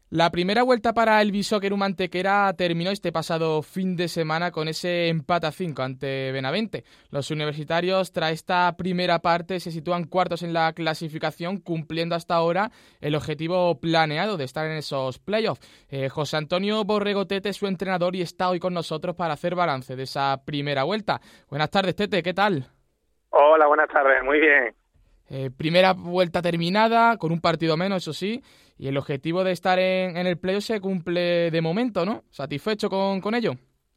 La primera vuelta para el Bishoker Mantequera terminó este pasado fin de semana con ese empate a 5 ante Benavente. Los universitarios, tras esta primera parte, se sitúan cuartos en la clasificación, cumpliendo hasta ahora el objetivo planeado de estar en esos playoffs. José Antonio Borrego Tete es su entrenador y está hoy con nosotros para hacer balance de esa primera vuelta. Buenas tardes, Tete, ¿qué tal? Hola, buenas tardes, muy bien. Primera vuelta terminada, con un partido menos, eso sí, y el objetivo de estar en el playoff se cumple de momento, ¿no? ¿Satisfecho con ello?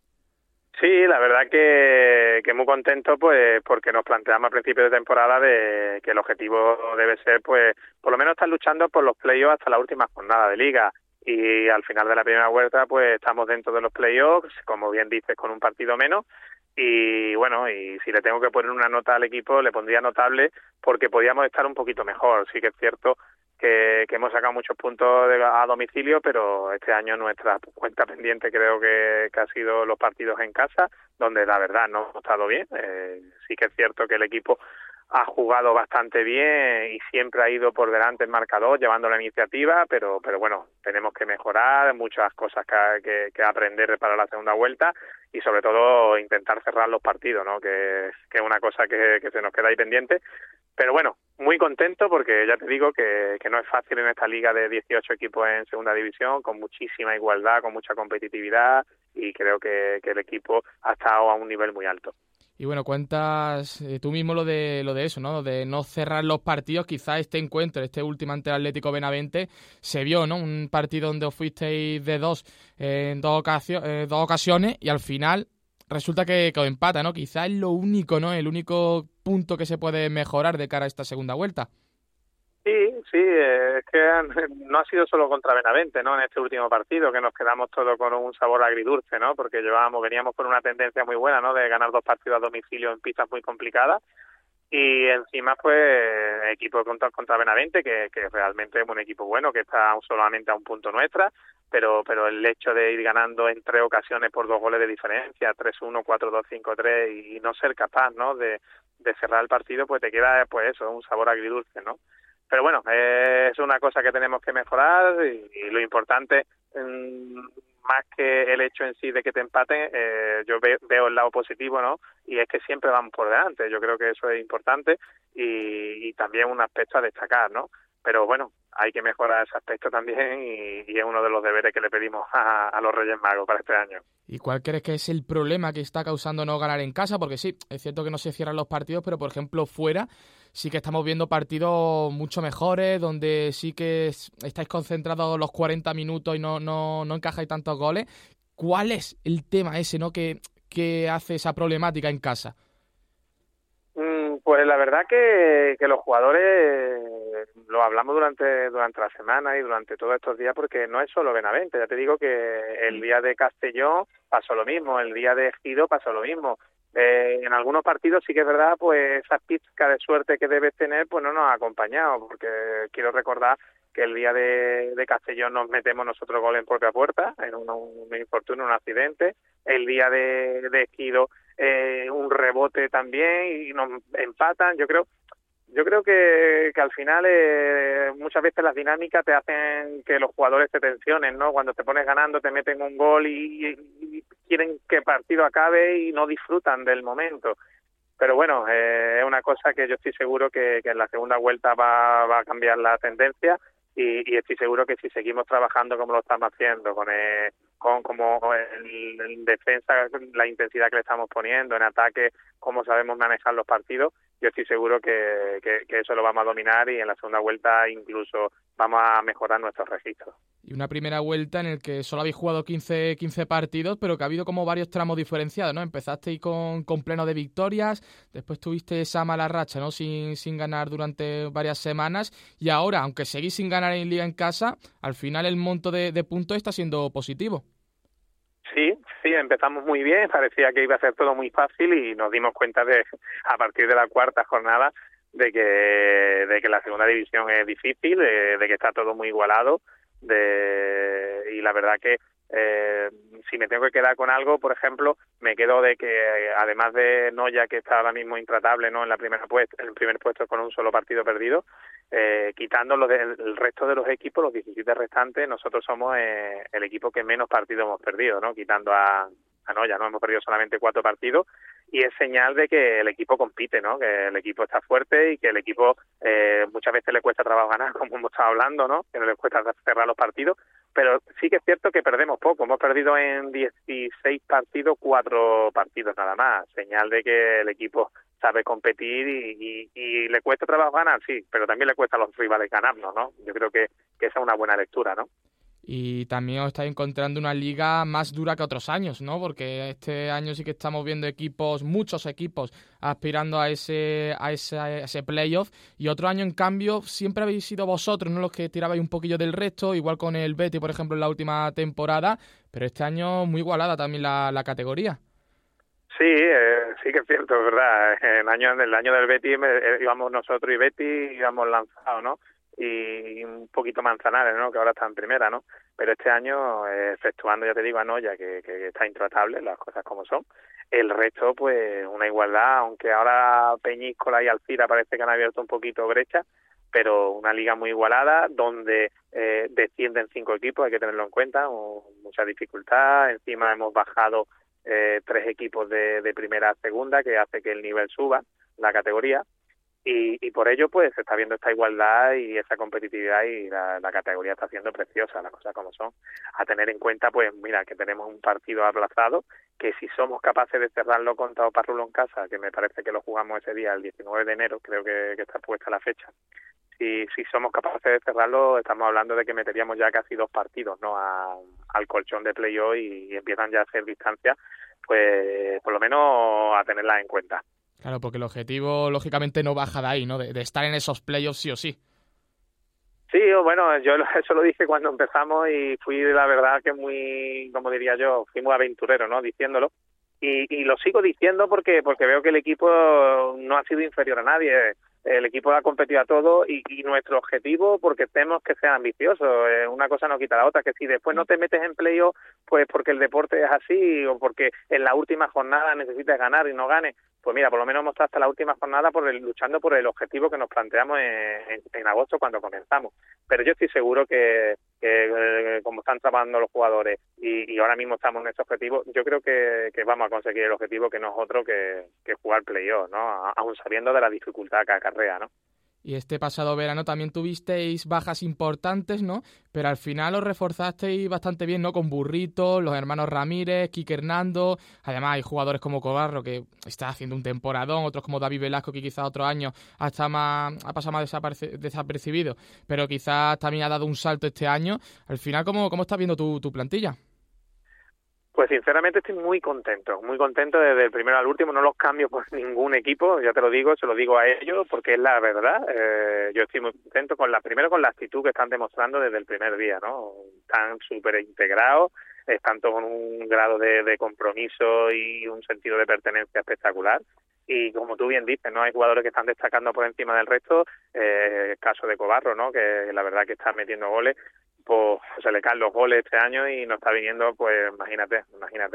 Sí, la verdad que muy contento, pues porque nos planteamos a principio de temporada de que el objetivo debe ser, pues, por lo menos estar luchando por los playoffs hasta la última jornada de liga. Y al final de la primera vuelta, pues estamos dentro de los playoffs, como bien dices, con un partido menos. Y bueno, y si le tengo que poner una nota al equipo, le pondría notable porque podíamos estar un poquito mejor. Sí que es cierto que hemos sacado muchos puntos a domicilio, pero este año nuestra cuenta pendiente creo que ha sido los partidos en casa, donde la verdad no hemos estado bien. Sí que es cierto que el equipo ha jugado bastante bien y siempre ha ido por delante el marcador, llevando la iniciativa, pero bueno, tenemos que mejorar, muchas cosas que aprender para la segunda vuelta y sobre todo intentar cerrar los partidos, ¿no? Que es una cosa que se nos queda ahí pendiente. Pero bueno, muy contento porque ya te digo que no es fácil en esta liga de 18 equipos en segunda división, con muchísima igualdad, con mucha competitividad y creo que el equipo ha estado a un nivel muy alto. Y bueno, cuentas tú mismo lo de eso, ¿no? De no cerrar los partidos. Quizá este encuentro, este último ante el Atlético Benavente, se vio, ¿no? Un partido donde os fuisteis de dos en dos ocasiones y al final resulta que os empata, ¿no? Quizá es lo único, ¿no? El único punto que se puede mejorar de cara a esta segunda vuelta. Sí, es que no ha sido solo contra Benavente, ¿no? En este último partido, que nos quedamos todos con un sabor agridulce, ¿no? Porque veníamos con una tendencia muy buena, ¿no? De ganar 2 partidos a domicilio en pistas muy complicadas. Y encima, pues, equipo contra Benavente, que realmente es un equipo bueno, que está solamente a un punto nuestra, pero el hecho de ir ganando en 3 ocasiones por 2 goles de diferencia, 3-1, 4-2, 5-3, y no ser capaz, ¿no? De cerrar el partido, pues te queda, pues eso, un sabor agridulce, ¿no? Pero bueno, es una cosa que tenemos que mejorar y lo importante, más que el hecho en sí de que te empaten, yo veo el lado positivo, ¿no? Y es que siempre vamos por delante. Yo creo que eso es importante y también un aspecto a destacar, ¿no? Pero bueno, hay que mejorar ese aspecto también y es uno de los deberes que le pedimos a los Reyes Magos para este año. ¿Y cuál crees que es el problema que está causando no ganar en casa? Porque sí, es cierto que no se cierran los partidos, pero por ejemplo fuera sí que estamos viendo partidos mucho mejores, donde sí que estáis concentrados los 40 minutos y no encajáis tantos goles. ¿Cuál es el tema ese, ¿no? que hace esa problemática en casa? Pues la verdad que los jugadores lo hablamos durante la semana y durante todos estos días porque no es solo Benavente. Ya te digo que el día de Castellón pasó lo mismo, el día de Ejido pasó lo mismo. En algunos partidos sí que es verdad, pues esa pizca de suerte que debes tener pues no nos ha acompañado, porque quiero recordar que el día de Castellón nos metemos nosotros gol en propia puerta, en un infortunio, un accidente. El día de Ejido un rebote también y nos empatan. Yo creo que al final muchas veces las dinámicas te hacen que los jugadores te tensionen, ¿no? Cuando te pones ganando te meten un gol y quieren que el partido acabe y no disfrutan del momento. Pero bueno, es una cosa que yo estoy seguro que en la segunda vuelta va a cambiar la tendencia y estoy seguro que si seguimos trabajando como lo estamos haciendo, en defensa, la intensidad que le estamos poniendo, en ataque, cómo sabemos manejar los partidos, yo estoy seguro que eso lo vamos a dominar y en la segunda vuelta incluso vamos a mejorar nuestros registros. Y una primera vuelta en el que solo habéis jugado 15 partidos, pero que ha habido como varios tramos diferenciados, ¿no? Empezasteis con pleno de victorias, después tuviste esa mala racha, ¿no? Sin ganar durante varias semanas, y ahora, aunque seguís sin ganar en Liga en casa, al final el monto de puntos está siendo positivo. Sí, empezamos muy bien, parecía que iba a ser todo muy fácil y nos dimos cuenta a partir de la cuarta jornada de que la segunda división es difícil, de que está todo muy igualado, y la verdad que Si me tengo que quedar con algo, por ejemplo, me quedo de que además de Noya, que está ahora mismo intratable, ¿no?, en el primer puesto con un solo partido perdido, quitando el resto de los equipos, los 17 restantes, nosotros somos el equipo que menos partidos hemos perdido, ¿no?, quitando a Noya, ¿no? Hemos perdido solamente 4 partidos y es señal de que el equipo compite, ¿no?, que el equipo está fuerte y que el equipo muchas veces le cuesta trabajo ganar, como hemos estado hablando, ¿no?, que no le cuesta cerrar los partidos, pero sí que es cierto que perdemos poco. Hemos perdido en 16 partidos 4 partidos nada más, señal de que el equipo sabe competir y le cuesta trabajo ganar, sí, pero también le cuesta a los rivales ganarnos, ¿no? Yo creo que esa es una buena lectura, ¿no? Y también os estáis encontrando una liga más dura que otros años, ¿no? Porque este año sí que estamos viendo muchos equipos aspirando a ese playoff, y otro año, en cambio, siempre habéis sido vosotros, ¿no?, los que tirabais un poquillo del resto, igual con el Betis, por ejemplo, en la última temporada, pero este año muy igualada también la categoría. Sí, sí que es cierto, es verdad. En el año del Betis íbamos nosotros y Betis, íbamos lanzados, ¿no? Y un poquito Manzanares, ¿no?, que ahora está en primera, ¿no? Pero este año, exceptuando, ya te digo, a Noya, que está intratable, las cosas como son, el resto, pues, una igualdad, aunque ahora Peñíscola y Alcira parece que han abierto un poquito brecha, pero una liga muy igualada, donde descienden 5 equipos, hay que tenerlo en cuenta, mucha dificultad, encima hemos bajado 3 equipos de primera a segunda, que hace que el nivel suba, la categoría, y por ello pues se está viendo esta igualdad y esa competitividad, y la categoría está siendo preciosa, las cosas como son. A tener en cuenta, pues mira, que tenemos un partido aplazado, que si somos capaces de cerrarlo contra Oparrulo en casa, que me parece que lo jugamos ese día, el 19 de enero, creo que está puesta la fecha, si somos capaces de cerrarlo, estamos hablando de que meteríamos ya casi 2 partidos, ¿no?, al colchón de playoff, y empiezan ya a hacer distancia, pues por lo menos a tenerla en cuenta. Claro, porque el objetivo, lógicamente, no baja de ahí, ¿no?, de estar en esos playoffs sí o sí. Sí, bueno, yo eso lo dije cuando empezamos y fui, la verdad, que muy, como diría yo, fui muy aventurero, ¿no?, diciéndolo. Y lo sigo diciendo porque veo que el equipo no ha sido inferior a nadie. El equipo ha competido a todo y nuestro objetivo, porque tenemos que ser ambiciosos, una cosa no quita la otra, que si después no te metes en playoff, pues porque el deporte es así o porque en la última jornada necesitas ganar y no ganes, pues mira, por lo menos hemos estado hasta la última jornada luchando por el objetivo que nos planteamos en agosto cuando comenzamos. Pero yo estoy seguro que como están trabajando los jugadores y ahora mismo estamos en ese objetivo, yo creo que vamos a conseguir el objetivo que nosotros que jugar playoff, ¿no?, aún sabiendo de la dificultad que acarrea, ¿no? Y este pasado verano también tuvisteis bajas importantes, ¿no? Pero al final os reforzasteis bastante bien, ¿no? Con Burrito, los hermanos Ramírez, Quique Hernando. Además hay jugadores como Cobarro, que está haciendo un temporadón, otros como David Velasco, que quizás otro año ha pasado más desapercibido, pero quizás también ha dado un salto este año. Al final, ¿cómo estás viendo tu plantilla? Pues sinceramente estoy muy contento desde el primero al último, no los cambio por ningún equipo, ya te lo digo, se lo digo a ellos porque es la verdad. Yo estoy muy contento primero con la actitud que están demostrando desde el primer día, ¿no? Están súper integrados, están con un grado de compromiso y un sentido de pertenencia espectacular. Y como tú bien dices, ¿no?, hay jugadores que están destacando por encima del resto, caso de Cobarro, ¿no?, que la verdad que está metiendo goles. Pues se le caen los goles este año y no está viniendo, pues imagínate.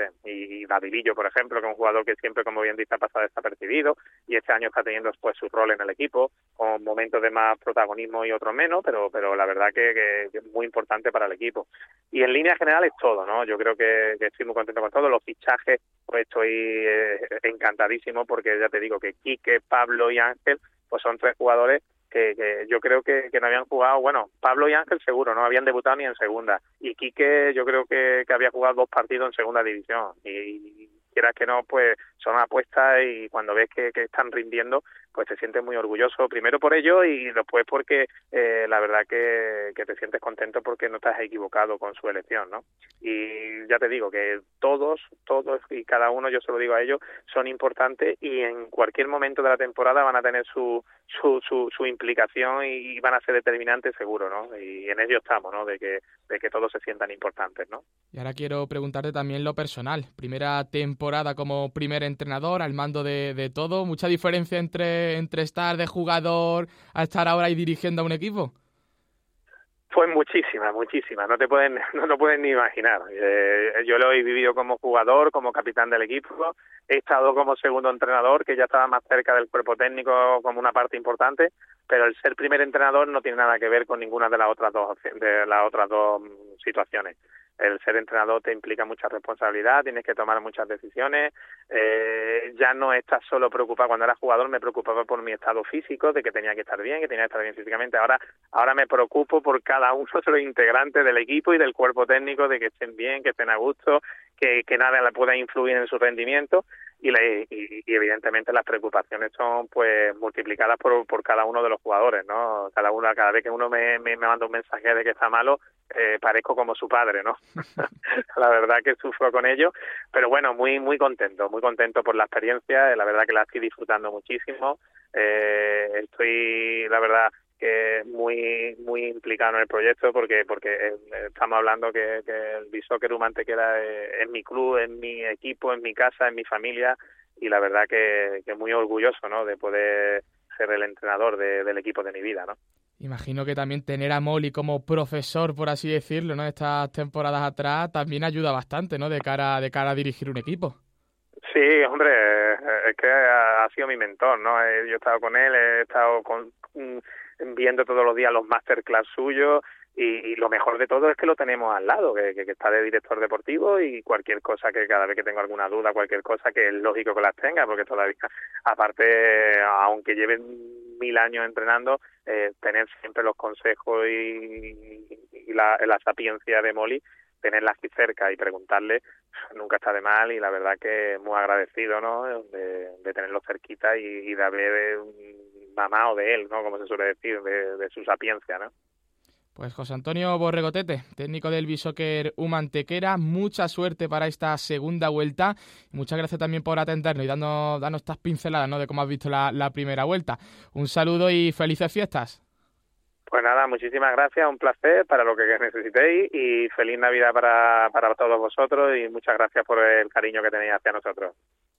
Y Davidillo, por ejemplo, que es un jugador que siempre, como bien dice, ha pasado desapercibido y este año está teniendo pues su rol en el equipo, con momentos de más protagonismo y otros menos, pero la verdad que es muy importante para el equipo. Y en línea general es todo, ¿no? Yo creo que estoy muy contento con todo. Los fichajes, pues estoy encantadísimo porque ya te digo que Quique, Pablo y Ángel, pues son 3 jugadores que yo creo que no habían jugado, bueno, Pablo y Ángel seguro, no habían debutado ni en segunda, y Quique yo creo que había jugado 2 partidos en segunda división, y quieras que no, pues son apuestas, y cuando ves que están rindiendo, pues te sientes muy orgulloso, primero por ello y después porque la verdad que te sientes contento porque no estás equivocado con su elección, ¿no? Y ya te digo que todos y cada uno, yo se lo digo a ellos, son importantes y en cualquier momento de la temporada van a tener su implicación y van a ser determinantes seguro, ¿no? Y en ello estamos, ¿no? De que todos se sientan importantes, ¿no? Y ahora quiero preguntarte también lo personal. Primera temporada como primer entrenador, al mando de todo. ¿Mucha diferencia entre estar de jugador a estar ahora ahí dirigiendo a un equipo? Pues muchísimas, muchísimas, no te pueden, no lo pueden ni imaginar. Yo lo he vivido como jugador, como capitán del equipo, he estado como segundo entrenador, que ya estaba más cerca del cuerpo técnico como una parte importante, pero el ser primer entrenador no tiene nada que ver con ninguna de las otras dos situaciones. El ser entrenador te implica mucha responsabilidad, tienes que tomar muchas decisiones, ya no estás solo preocupado. Cuando era jugador me preocupaba por mi estado físico, de que tenía que estar bien, que tenía que estar bien físicamente. Ahora me preocupo por cada uno de los integrantes del equipo y del cuerpo técnico, de que estén bien, que estén a gusto, que nada le pueda influir en su rendimiento, y evidentemente las preocupaciones son pues multiplicadas por cada uno de los jugadores, ¿no? Cada vez que uno me manda un mensaje de que está malo, parezco como su padre, ¿no? La verdad que sufro con ello, pero bueno, muy contento por la experiencia. La verdad que la estoy disfrutando muchísimo. Estoy, la verdad, que muy implicado en el proyecto, porque estamos hablando que el Bishoker Antequera es mi club, es mi equipo, es mi casa, es mi familia, y la verdad que muy orgulloso, ¿no?, de poder ser el entrenador del equipo de mi vida, ¿no? Imagino que también tener a Molly como profesor, por así decirlo, ¿no?, estas temporadas atrás, también ayuda bastante, ¿no?, de cara a dirigir un equipo. Sí, hombre, es que ha sido mi mentor, ¿no? Yo he estado con él, he estado viendo todos los días los masterclass suyos, y lo mejor de todo es que lo tenemos al lado, que está de director deportivo, y cualquier cosa, que cada vez que tengo alguna duda, cualquier cosa, que es lógico que las tenga, porque todavía, aparte, aunque lleven 1000 años entrenando, tener siempre los consejos y la sapiencia de Molly, tenerla aquí cerca y preguntarle, nunca está de mal, y la verdad que muy agradecido, ¿no?, de tenerlo cerquita y de haber mamado de él, ¿no?, como se suele decir, de su sapiencia, ¿no? Pues José Antonio Borregotete, técnico del Bishoker Antequera, mucha suerte para esta segunda vuelta. Muchas gracias también por atendernos y darnos estas pinceladas, ¿no?, de cómo has visto la primera vuelta. Un saludo y felices fiestas. Pues nada, muchísimas gracias, un placer para lo que necesitéis, y feliz Navidad para todos vosotros, y muchas gracias por el cariño que tenéis hacia nosotros.